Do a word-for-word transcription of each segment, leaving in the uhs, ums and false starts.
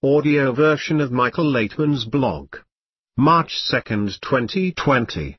audio version of Michael Laitman's blog. March second, twenty twenty.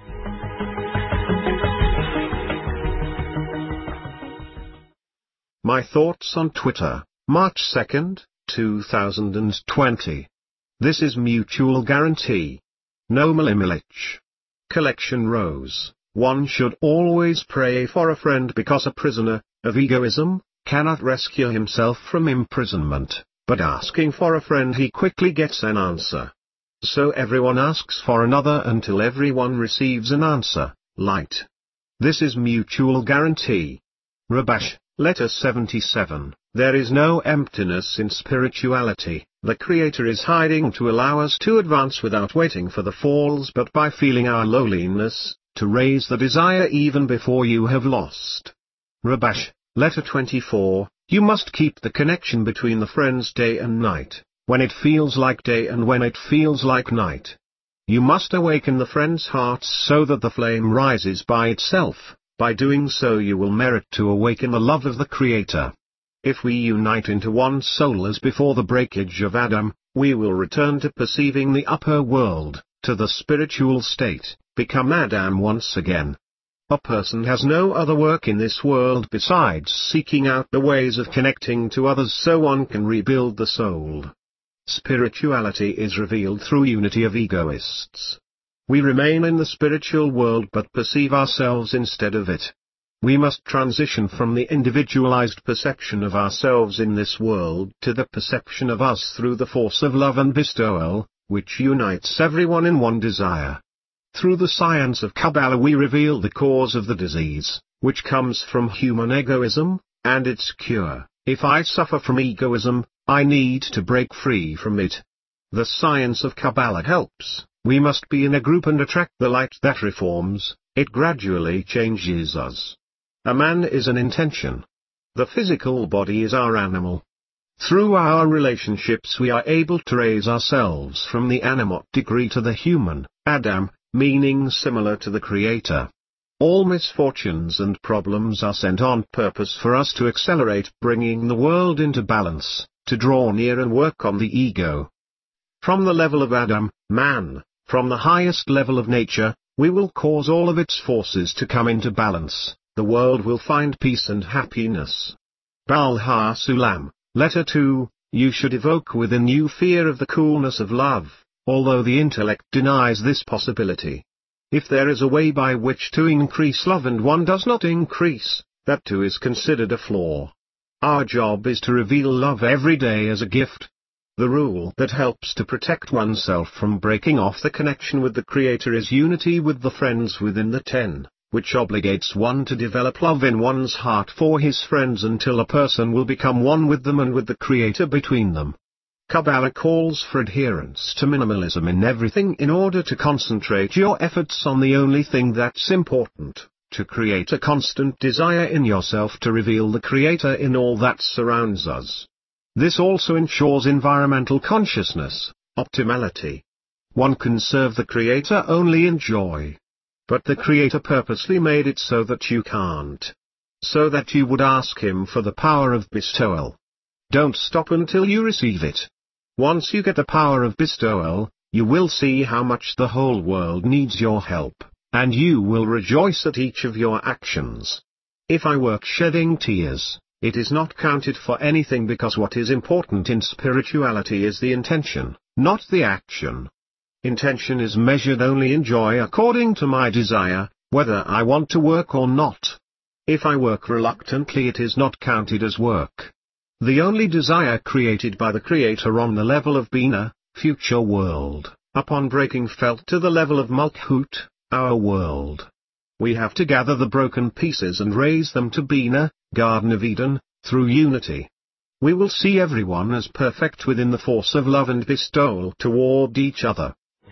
My thoughts on Twitter, March second, two thousand twenty. This is Mutual Guarantee. Noam Milich. Collection Rose. One should always pray for a friend because a prisoner of egoism cannot rescue himself from imprisonment, but asking for a friend he quickly gets an answer. So everyone asks for another until everyone receives an answer. Light. This is Mutual Guarantee. Rabash, Letter seventy-seven. There is no emptiness in spirituality. The Creator is hiding to allow us to advance without waiting for the falls, but by feeling our lowliness, to raise the desire even before you have lost. Rabash, Letter twenty-four. You must keep the connection between the friends day and night, when it feels like day and when it feels like night. You must awaken the friends' hearts so that the flame rises by itself. By doing so you will merit to awaken the love of the Creator. If we unite into one soul as before the breakage of Adam, we will return to perceiving the upper world, to the spiritual state, become Adam once again. A person has no other work in this world besides seeking out the ways of connecting to others so one can rebuild the soul. Spirituality is revealed through unity of egoists. We remain in the spiritual world but perceive ourselves instead of it. We must transition from the individualized perception of ourselves in this world to the perception of us through the force of love and bestowal, which unites everyone in one desire. Through the science of Kabbalah we reveal the cause of the disease, which comes from human egoism, and its cure. If I suffer from egoism, I need to break free from it. The science of Kabbalah helps. We must be in a group and attract the light that reforms. It gradually changes us. A man is an intention. The physical body is our animal. Through our relationships we are able to raise ourselves from the animate degree to the human, Adam, meaning similar to the Creator. All misfortunes and problems are sent on purpose for us to accelerate bringing the world into balance, to draw near and work on the ego. From the level of Adam, man, from the highest level of nature, we will cause all of its forces to come into balance. The world will find peace and happiness. Baal HaSulam, Letter two. You should evoke within you fear of the coolness of love, although the intellect denies this possibility. If there is a way by which to increase love and one does not increase, that too is considered a flaw. Our job is to reveal love every day as a gift. The rule that helps to protect oneself from breaking off the connection with the Creator is unity with the friends within the ten, which obligates one to develop love in one's heart for his friends until a person will become one with them and with the Creator between them. Kabbalah calls for adherence to minimalism in everything in order to concentrate your efforts on the only thing that's important, to create a constant desire in yourself to reveal the Creator in all that surrounds us. This also ensures environmental consciousness, optimality. One can serve the Creator only in joy. But the Creator purposely made it so that you can't. So that you would ask Him for the power of bestowal. Don't stop until you receive it. Once you get the power of bestowal, you will see how much the whole world needs your help, and you will rejoice at each of your actions. If I work shedding tears, it is not counted for anything because what is important in spirituality is the intention, not the action. Intention is measured only in joy according to my desire, whether I want to work or not. If I work reluctantly it is not counted as work. The only desire created by the Creator on the level of Bina, future world, upon breaking felt to the level of Malkut, our world. We have to gather the broken pieces and raise them to Bina, Garden of Eden, through unity. We will see everyone as perfect within the force of love and bestowal toward each other.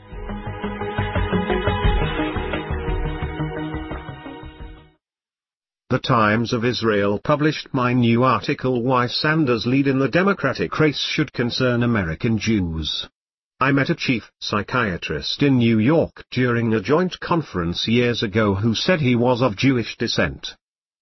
The Times of Israel published my new article Why Sanders' Lead in the Democratic Race Should Concern American Jews. I met a chief psychiatrist in New York during a joint conference years ago who said he was of Jewish descent.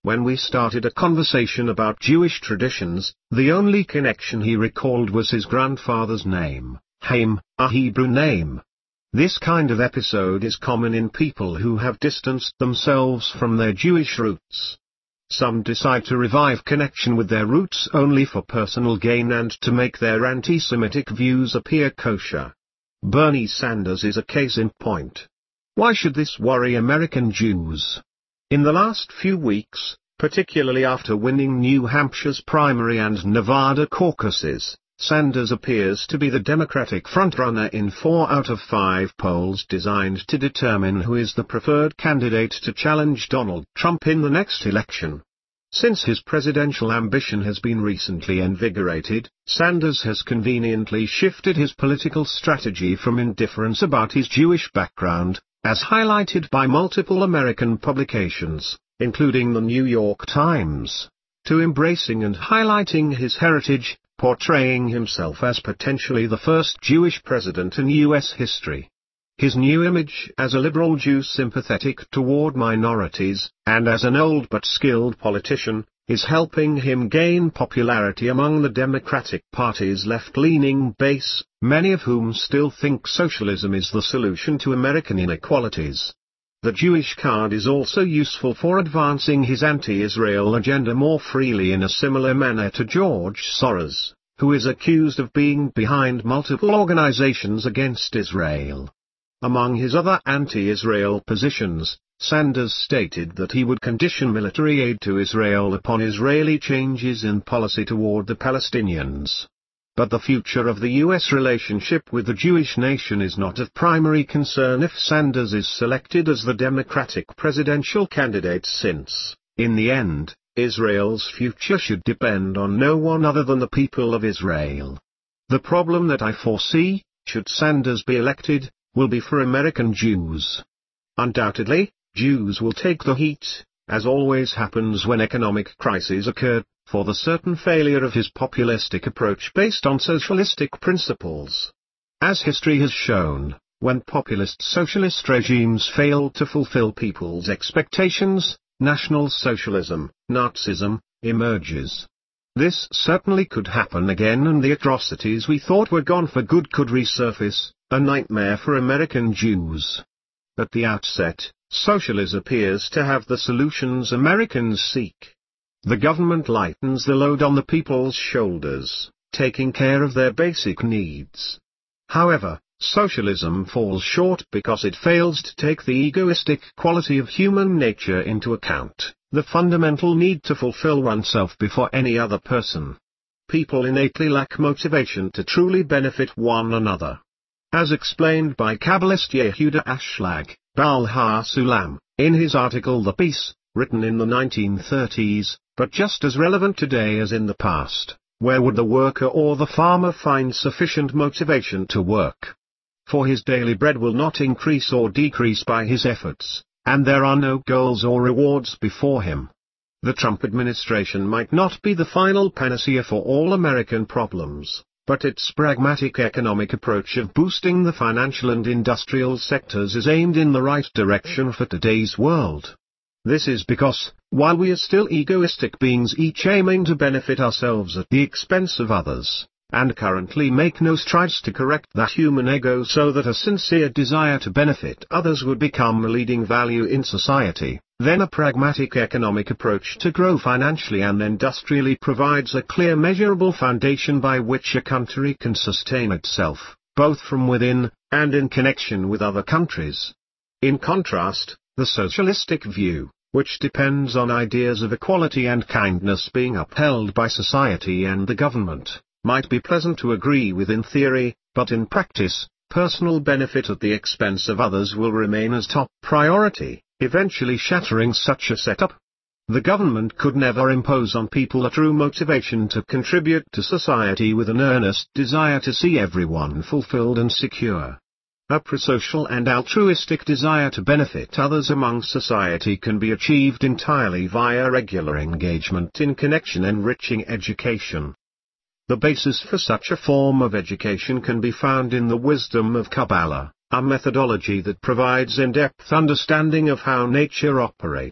When we started a conversation about Jewish traditions, the only connection he recalled was his grandfather's name, Haim, a Hebrew name. This kind of episode is common in people who have distanced themselves from their Jewish roots. Some decide to revive connection with their roots only for personal gain and to make their anti-Semitic views appear kosher. Bernie Sanders is a case in point. Why should this worry American Jews? In the last few weeks, particularly after winning New Hampshire's primary and Nevada caucuses, Sanders appears to be the Democratic frontrunner in four out of five polls designed to determine who is the preferred candidate to challenge Donald Trump in the next election. Since his presidential ambition has been recently invigorated, Sanders has conveniently shifted his political strategy from indifference about his Jewish background, as highlighted by multiple American publications, including the New York Times, to embracing and highlighting his heritage, portraying himself as potentially the first Jewish president in U S history. His new image as a liberal Jew sympathetic toward minorities, and as an old but skilled politician, is helping him gain popularity among the Democratic Party's left-leaning base, many of whom still think socialism is the solution to American inequalities. The Jewish card is also useful for advancing his anti-Israel agenda more freely in a similar manner to George Soros, who is accused of being behind multiple organizations against Israel. Among his other anti-Israel positions, Sanders stated that he would condition military aid to Israel upon Israeli changes in policy toward the Palestinians. But the future of the U S relationship with the Jewish nation is not of primary concern if Sanders is selected as the Democratic presidential candidate, since, in the end, Israel's future should depend on no one other than the people of Israel. The problem that I foresee, should Sanders be elected, will be for American Jews. Undoubtedly, Jews will take the heat, as always happens when economic crises occur, for the certain failure of his populistic approach based on socialistic principles. As history has shown, when populist socialist regimes fail to fulfill people's expectations, National Socialism, Nazism, emerges. This certainly could happen again, and the atrocities we thought were gone for good could resurface, a nightmare for American Jews. At the outset, socialism appears to have the solutions Americans seek. The government lightens the load on the people's shoulders, taking care of their basic needs. However, socialism falls short because it fails to take the egoistic quality of human nature into account, the fundamental need to fulfill oneself before any other person. People innately lack motivation to truly benefit one another. As explained by Kabbalist Yehuda Ashlag, Baal HaSulam, in his article The Peace, written in the nineteen thirties, but just as relevant today as in the past, where would the worker or the farmer find sufficient motivation to work? For his daily bread will not increase or decrease by his efforts, and there are no goals or rewards before him. The Trump administration might not be the final panacea for all American problems, but its pragmatic economic approach of boosting the financial and industrial sectors is aimed in the right direction for today's world. This is because, while we are still egoistic beings each aiming to benefit ourselves at the expense of others, and currently make no strides to correct that human ego so that a sincere desire to benefit others would become a leading value in society, then a pragmatic economic approach to grow financially and industrially provides a clear measurable foundation by which a country can sustain itself, both from within, and in connection with other countries. In contrast, the socialistic view, which depends on ideas of equality and kindness being upheld by society and the government, might be pleasant to agree with in theory, but in practice, personal benefit at the expense of others will remain as top priority, eventually shattering such a setup. The government could never impose on people a true motivation to contribute to society with an earnest desire to see everyone fulfilled and secure. A prosocial and altruistic desire to benefit others among society can be achieved entirely via regular engagement in connection-enriching education. The basis for such a form of education can be found in the wisdom of Kabbalah, a methodology that provides in-depth understanding of how nature operates,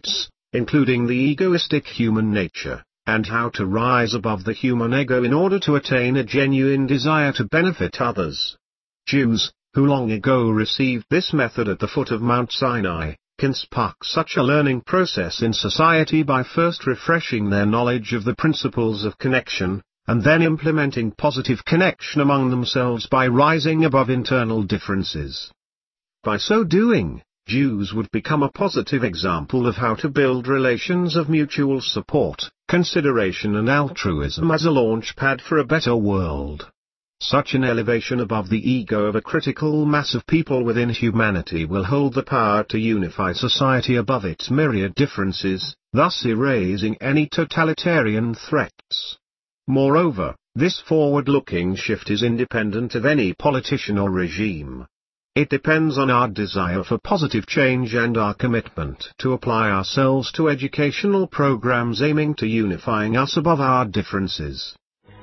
including the egoistic human nature, and how to rise above the human ego in order to attain a genuine desire to benefit others. Jews, who long ago received this method at the foot of Mount Sinai, can spark such a learning process in society by first refreshing their knowledge of the principles of connection, and then implementing positive connection among themselves by rising above internal differences. By so doing, Jews would become a positive example of how to build relations of mutual support, consideration and altruism as a launch pad for a better world. Such an elevation above the ego of a critical mass of people within humanity will hold the power to unify society above its myriad differences, thus erasing any totalitarian threats. Moreover, this forward-looking shift is independent of any politician or regime. It depends on our desire for positive change and our commitment to apply ourselves to educational programs aiming to unifying us above our differences.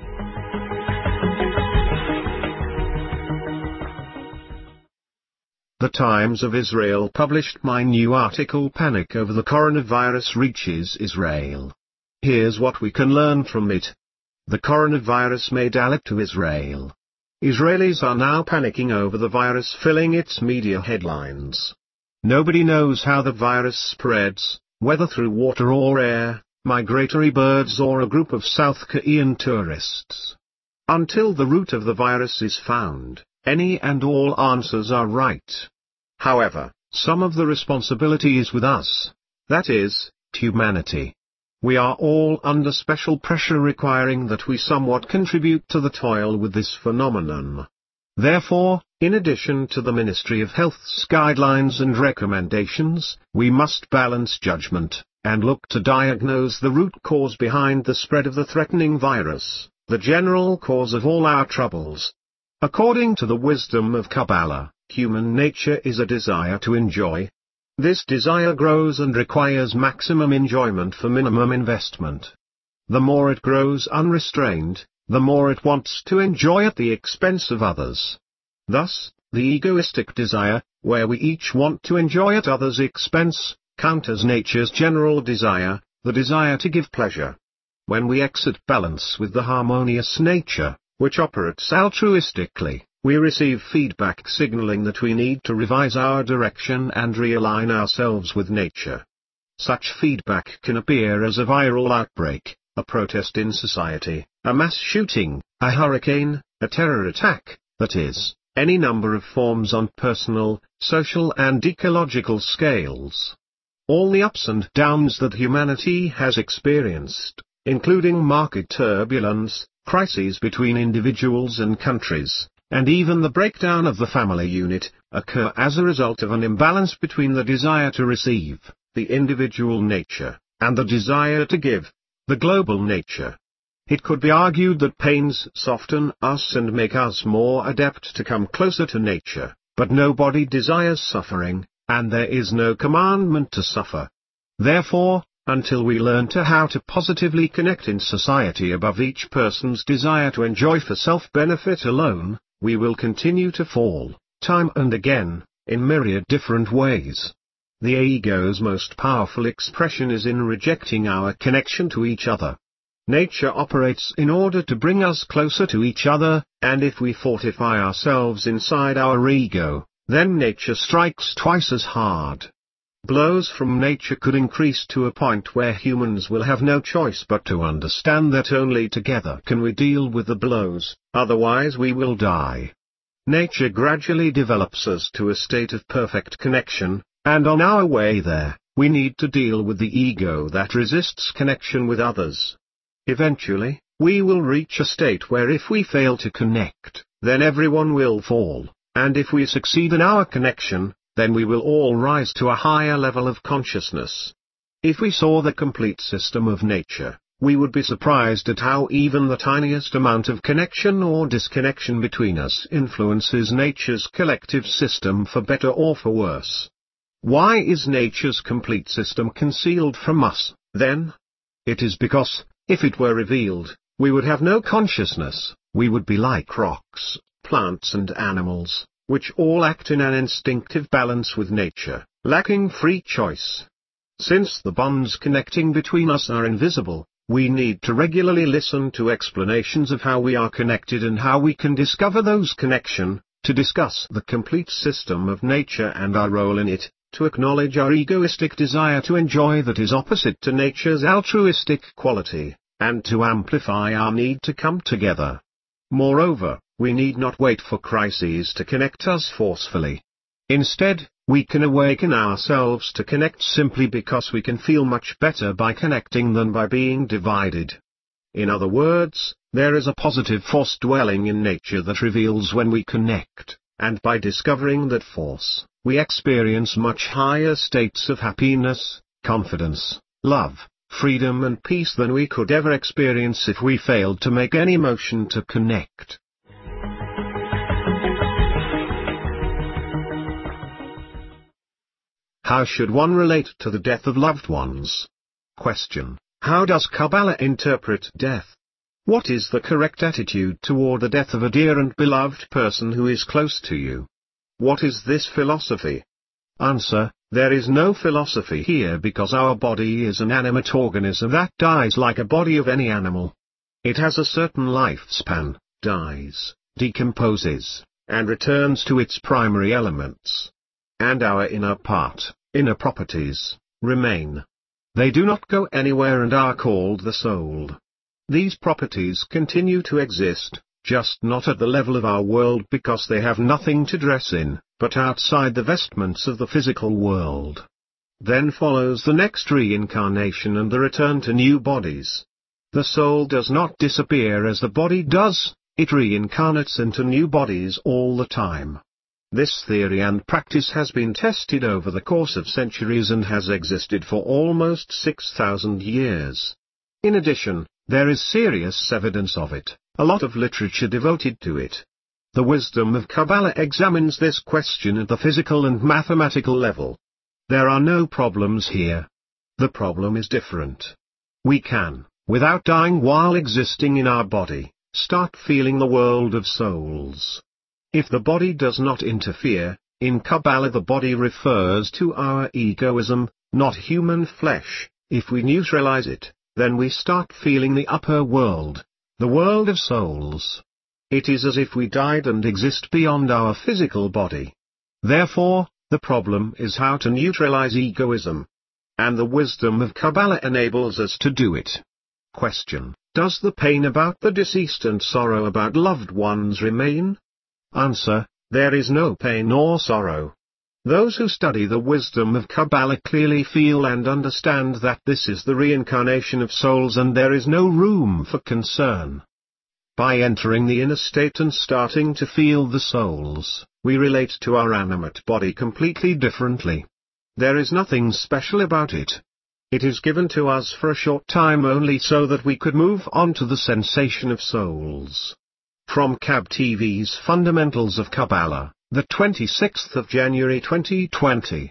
The Times of Israel published my new article "Panic over the coronavirus reaches Israel." Here's what we can learn from it. The coronavirus made alert to Israel. Israelis are now panicking over the virus filling its media headlines. Nobody knows how the virus spreads, whether through water or air, migratory birds or a group of South Korean tourists. Until the root of the virus is found, any and all answers are right. However, some of the responsibility is with us, that is, humanity. We are all under special pressure requiring that we somewhat contribute to the toil with this phenomenon. Therefore, in addition to the Ministry of Health's guidelines and recommendations, we must balance judgment, and look to diagnose the root cause behind the spread of the threatening virus, the general cause of all our troubles. According to the wisdom of Kabbalah, human nature is a desire to enjoy. This desire grows and requires maximum enjoyment for minimum investment. The more it grows unrestrained, the more it wants to enjoy at the expense of others. Thus, the egoistic desire, where we each want to enjoy at others' expense, counters nature's general desire, the desire to give pleasure. When we exit balance with the harmonious nature, which operates altruistically, we receive feedback signaling that we need to revise our direction and realign ourselves with nature. Such feedback can appear as a viral outbreak, a protest in society, a mass shooting, a hurricane, a terror attack, that is, any number of forms on personal, social and ecological scales. All the ups and downs that humanity has experienced, including market turbulence, crises between individuals and countries, and even the breakdown of the family unit, occur as a result of an imbalance between the desire to receive, the individual nature, and the desire to give, the global nature. It could be argued that pains soften us and make us more adept to come closer to nature, but nobody desires suffering, and there is no commandment to suffer. Therefore, until we learn to how to positively connect in society above each person's desire to enjoy for self-benefit alone, we will continue to fall, time and again, in myriad different ways. The ego's most powerful expression is in rejecting our connection to each other. Nature operates in order to bring us closer to each other, and if we fortify ourselves inside our ego, then nature strikes twice as hard. Blows from nature could increase to a point where humans will have no choice but to understand that only together can we deal with the blows, otherwise we will die. Nature gradually develops us to a state of perfect connection, and on our way there, we need to deal with the ego that resists connection with others. Eventually, we will reach a state where if we fail to connect, then everyone will fall, and if we succeed in our connection, then we will all rise to a higher level of consciousness. If we saw the complete system of nature, we would be surprised at how even the tiniest amount of connection or disconnection between us influences nature's collective system for better or for worse. Why is nature's complete system concealed from us, then? It is because, if it were revealed, we would have no consciousness, we would be like rocks, plants and animals, which all act in an instinctive balance with nature, lacking free choice. Since the bonds connecting between us are invisible, we need to regularly listen to explanations of how we are connected and how we can discover those connections, to discuss the complete system of nature and our role in it, to acknowledge our egoistic desire to enjoy that is opposite to nature's altruistic quality, and to amplify our need to come together. Moreover, we need not wait for crises to connect us forcefully. Instead, we can awaken ourselves to connect simply because we can feel much better by connecting than by being divided. In other words, there is a positive force dwelling in nature that reveals when we connect, and by discovering that force, we experience much higher states of happiness, confidence, love, freedom and peace than we could ever experience if we failed to make any motion to connect. How should one relate to the death of loved ones? Question. How does Kabbalah interpret death? What is the correct attitude toward the death of a dear and beloved person who is close to you? What is this philosophy? Answer. There is no philosophy here because our body is an animate organism that dies like a body of any animal. It has a certain lifespan, dies, decomposes, and returns to its primary elements. And our inner part, inner properties, remain. They do not go anywhere and are called the soul. These properties continue to exist, just not at the level of our world because they have nothing to dress in, but outside the vestments of the physical world. Then follows the next reincarnation and the return to new bodies. The soul does not disappear as the body does, it reincarnates into new bodies all the time. This theory and practice has been tested over the course of centuries and has existed for almost six thousand years. In addition, there is serious evidence of it, a lot of literature devoted to it. The wisdom of Kabbalah examines this question at the physical and mathematical level. There are no problems here. The problem is different. We can, without dying while existing in our body, start feeling the world of souls. If the body does not interfere, in Kabbalah the body refers to our egoism, not human flesh. If we neutralize it, then we start feeling the upper world, the world of souls. It is as if we died and exist beyond our physical body. Therefore, the problem is how to neutralize egoism. And the wisdom of Kabbalah enables us to do it. Question. Does the pain about the deceased and sorrow about loved ones remain? Answer. There is no pain or sorrow. Those who study the wisdom of Kabbalah clearly feel and understand that this is the reincarnation of souls and there is no room for concern. By entering the inner state and starting to feel the souls, we relate to our animate body completely differently. There is nothing special about it. It is given to us for a short time only so that we could move on to the sensation of souls. From K A B T V's Fundamentals of Kabbalah, the twenty-sixth of January twenty twenty.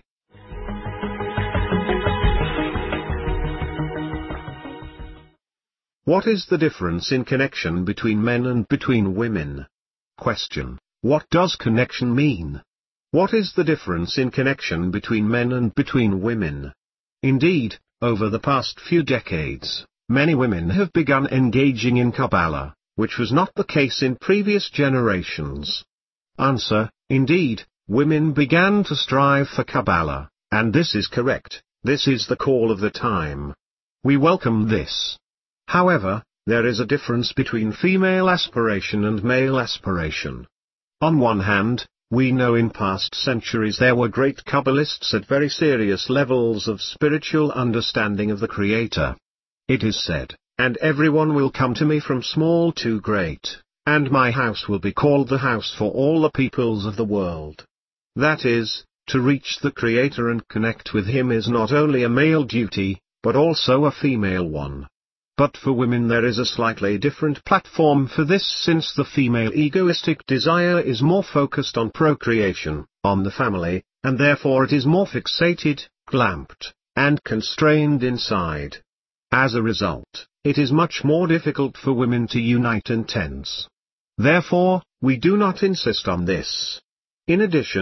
What is the difference in connection between men and between women? Question. What does connection mean? What is the difference in connection between men and between women? Indeed, over the past few decades, many women have begun engaging in Kabbalah, which was not the case in previous generations. Answer. Indeed, women began to strive for Kabbalah, and this is correct, this is the call of the time. We welcome this. However, there is a difference between female aspiration and male aspiration. On one hand, we know in past centuries there were great Kabbalists at very serious levels of spiritual understanding of the Creator. It is said, and everyone will come to me from small to great, and my house will be called the house for all the peoples of the world. That is, to reach the Creator and connect with Him is not only a male duty, but also a female one. But for women there is a slightly different platform for this since the female egoistic desire is more focused on procreation, on the family, and therefore it is more fixated, clamped, and constrained inside. As a result, it is much more difficult for women to unite and tense. Therefore, we do not insist on this. In addition,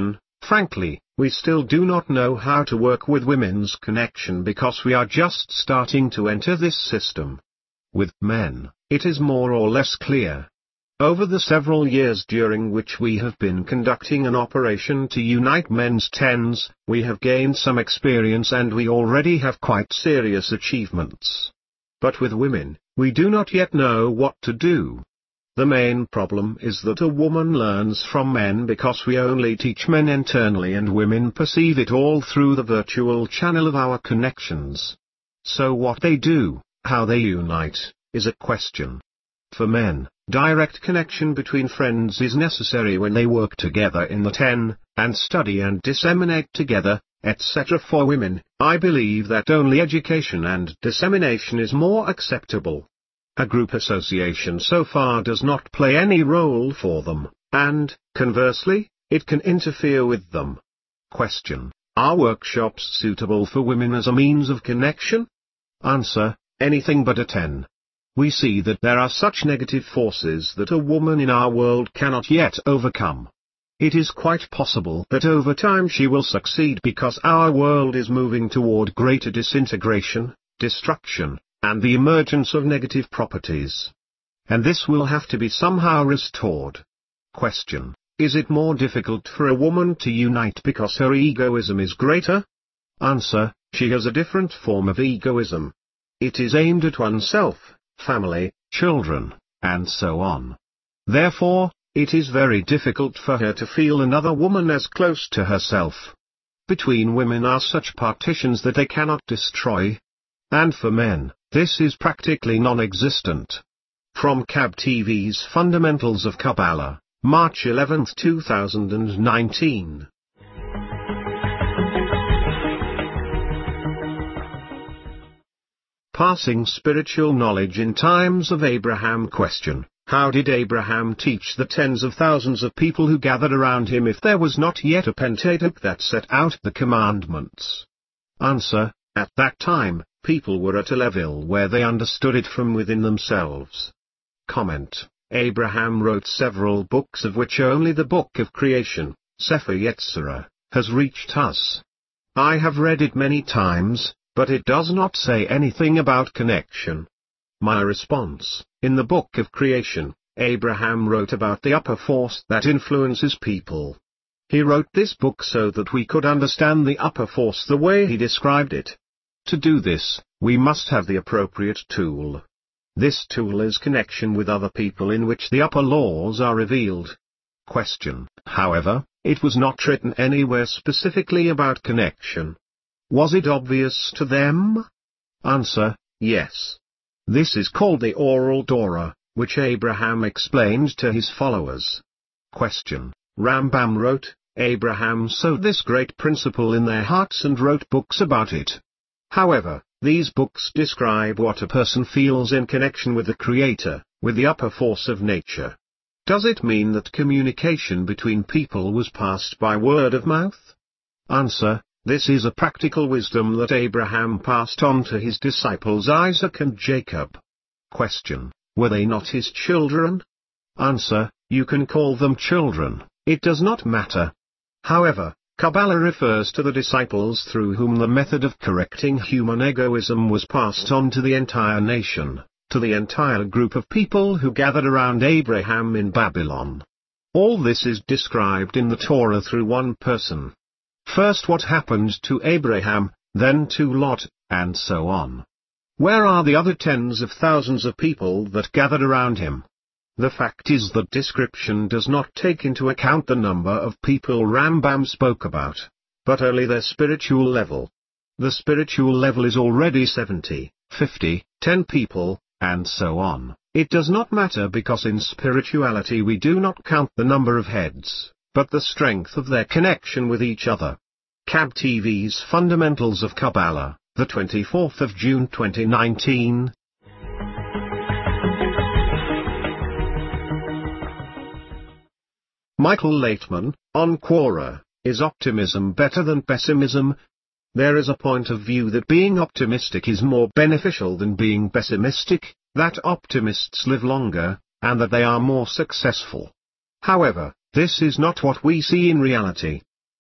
Frankly, we still do not know how to work with women's connection because we are just starting to enter this system. With men, it is more or less clear. Over the several years during which we have been conducting an operation to unite men's tens, we have gained some experience and we already have quite serious achievements. But with women, we do not yet know what to do. The main problem is that a woman learns from men because we only teach men internally and women perceive it all through the virtual channel of our connections. So what they do, how they unite, is a question. For men, direct connection between friends is necessary when they work together in the ten, and study and disseminate together, et cetera. For women, I believe that only education and dissemination is more acceptable. A group association so far does not play any role for them, and, conversely, it can interfere with them. Question: Are workshops suitable for women as a means of connection? Answer: anything but a ten. We see that there are such negative forces that a woman in our world cannot yet overcome. It is quite possible that over time she will succeed because our world is moving toward greater disintegration, destruction, and the emergence of negative properties. And this will have to be somehow restored. Question: Is it more difficult for a woman to unite because her egoism is greater? Answer: she has a different form of egoism. It is aimed at oneself, family, children, and so on. Therefore, it is very difficult for her to feel another woman as close to herself. Between women are such partitions that they cannot destroy. And for men, this is practically non-existent. From C A B T V's Fundamentals of Kabbalah, March eleventh two thousand nineteen. Passing spiritual knowledge in times of Abraham. Question: How did Abraham teach the tens of thousands of people who gathered around him if there was not yet a Pentateuch that set out the commandments? Answer: At that time, people were at a level where they understood it from within themselves. Comment: Abraham wrote several books of which only the Book of Creation, Sefer Yetzirah, has reached us. I have read it many times, but it does not say anything about connection. My response: in the Book of Creation, Abraham wrote about the upper force that influences people. He wrote this book so that we could understand the upper force the way he described it. To do this, we must have the appropriate tool. This tool is connection with other people in which the upper laws are revealed. Question: However, it was not written anywhere specifically about connection. Was it obvious to them? Answer: Yes. This is called the Oral Torah, which Abraham explained to his followers. Question: Rambam wrote, Abraham sowed this great principle in their hearts and wrote books about it. However, these books describe what a person feels in connection with the Creator, with the upper force of nature. Does it mean that communication between people was passed by word of mouth? Answer: This is a practical wisdom that Abraham passed on to his disciples Isaac and Jacob. Question: Were they not his children? Answer: You can call them children, it does not matter. However, Kabbalah refers to the disciples through whom the method of correcting human egoism was passed on to the entire nation, to the entire group of people who gathered around Abraham in Babylon. All this is described in the Torah through one person. First what happened to Abraham, then to Lot, and so on. Where are the other tens of thousands of people that gathered around him? The fact is that description does not take into account the number of people Rambam spoke about, but only their spiritual level. The spiritual level is already seventy, fifty, ten people, and so on. It does not matter because in spirituality we do not count the number of heads, but the strength of their connection with each other. C A B T V's Fundamentals of Kabbalah, the twenty-fourth of June twenty nineteen. Michael Laitman, on Quora: Is optimism better than pessimism? There is a point of view that being optimistic is more beneficial than being pessimistic, that optimists live longer, and that they are more successful. However, this is not what we see in reality.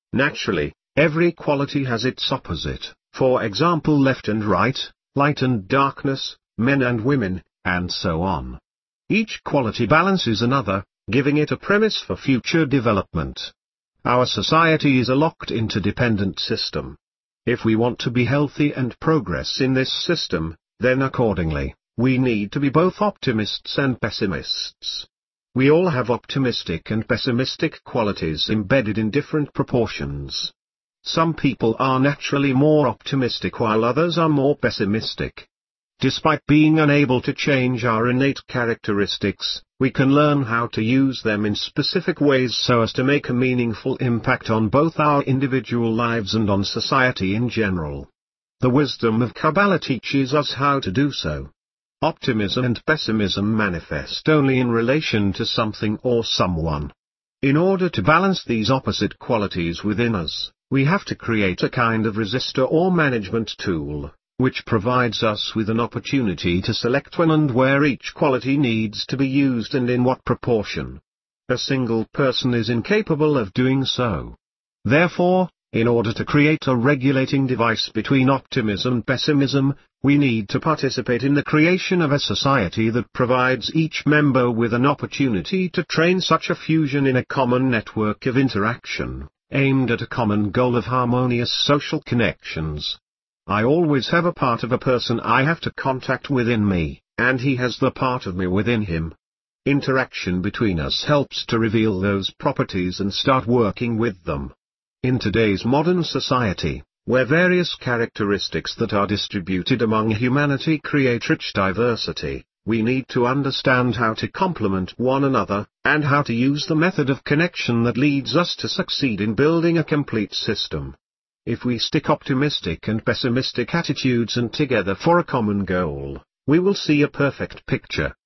Naturally, every quality has its opposite, for example left and right, light and darkness, men and women, and so on. Each quality balances another, giving it a premise for future development. Our society is a locked interdependent system. If we want to be healthy and progress in this system, then accordingly, we need to be both optimists and pessimists. We all have optimistic and pessimistic qualities embedded in different proportions. Some people are naturally more optimistic while others are more pessimistic. Despite being unable to change our innate characteristics, we can learn how to use them in specific ways so as to make a meaningful impact on both our individual lives and on society in general. The wisdom of Kabbalah teaches us how to do so. Optimism and pessimism manifest only in relation to something or someone. In order to balance these opposite qualities within us, we have to create a kind of resistor or management tool, which provides us with an opportunity to select when and where each quality needs to be used and in what proportion. A single person is incapable of doing so. Therefore, in order to create a regulating device between optimism and pessimism, we need to participate in the creation of a society that provides each member with an opportunity to train such a fusion in a common network of interaction, aimed at a common goal of harmonious social connections. I always have a part of a person I have to contact within me, and he has the part of me within him. Interaction between us helps to reveal those properties and start working with them. In today's modern society, where various characteristics that are distributed among humanity create rich diversity, we need to understand how to complement one another, and how to use the method of connection that leads us to succeed in building a complete system. If we stick optimistic and pessimistic attitudes and together for a common goal, we will see a perfect picture.